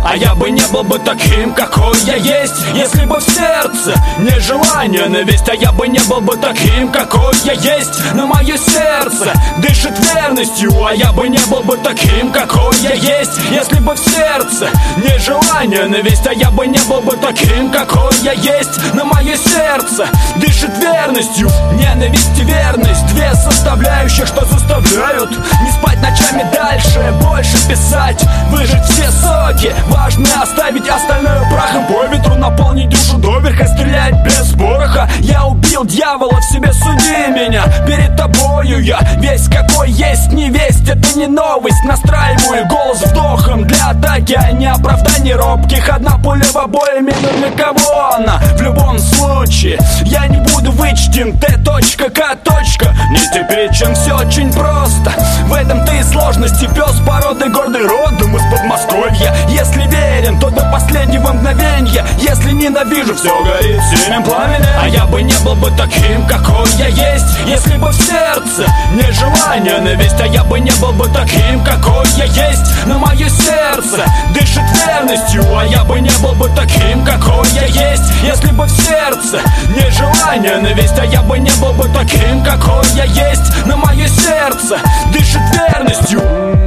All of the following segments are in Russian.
А я бы не был бы таким, какой я есть, если бы в сердце не желание, ненависть. А я бы не был бы таким, какой я есть, но мое сердце дышит верностью. А я бы не был бы таким, какой я есть, если бы в сердце не желание, ненависть. А я бы не был бы таким, какой я есть, но мое сердце дышит верностью. Ненависть и верность — две составляющих, что заставляют не спать ночами, дальше больше писать, выжать все соки. Важно оставить остальное прахом по ветру, наполнить душу доверха, стрелять без пороха. Я убил дьявола в себе, суди меня. Перед тобою я весь какой есть, не весть, это не новость. Настраиваю голос вдохом для атаки, а не оправданий робких. Одна пуля в обоими, но для кого она? В любом случае я не буду вычтен. Т.К. Нетипичен, все очень просто. В этом-то и сложности. Пес породы гордый, родом из Подмосковья. Если верен, то до последнего мгновенья. Если ненавижу, все горит синим пламенем. А я бы не был бы таким, какой я есть, если бы в сердце не желание, ненависть. А я бы не был бы таким, какой я есть, но мое сердце дышит верностью. А я бы не был бы таким, какой я есть, если бы в сердце не желание, ненависть. А я бы не был бы таким, какой я есть, но мое сердце дышит верностью.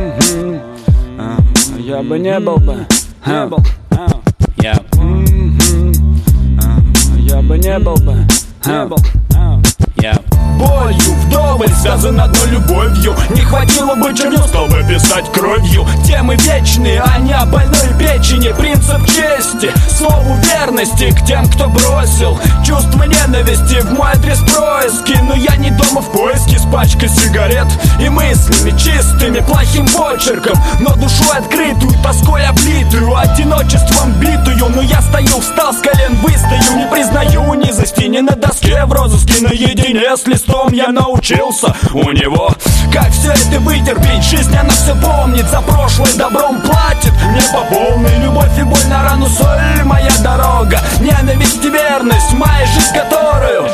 Я бы не был бы, Я бы не был бы, Болью вдоволь связан одной любовью. Не хватило бы чернил, стал бы писать кровью. Темы вечные, а не о больной печени. Принцип чести, слову верности к тем, кто бросил чувство ненависти в мой адрес происки. Но я не дома в поиске с пачкой сигарет и мыслями чистыми, плохим почерком, но душой открытую, тоской облитую, одиночеством битую. Но я стою, встал с колен, выстою, не признаю низости, не на доске в розыске, наедине с листом я научился у него, как все это вытерпеть. Жизнь, она все помнит, за прошлое добром платит мне по полной. Любовь и боль на рану, соль моя дорога, ненависть и верность, моя жизнь, которую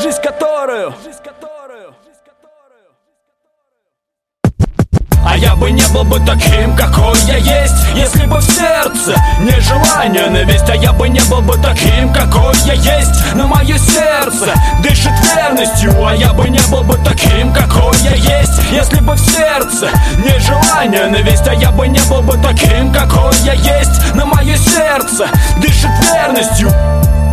А я бы не был бы таким, какой я есть, если бы в сердце не желание, ненависть. А я бы не был бы таким, какой я есть, но мое сердце дышит верностью. А я бы не был бы таким, какой я есть, если бы в сердце не желание, ненависть. А я бы не был бы таким, какой я есть, но мое сердце дышит верностью.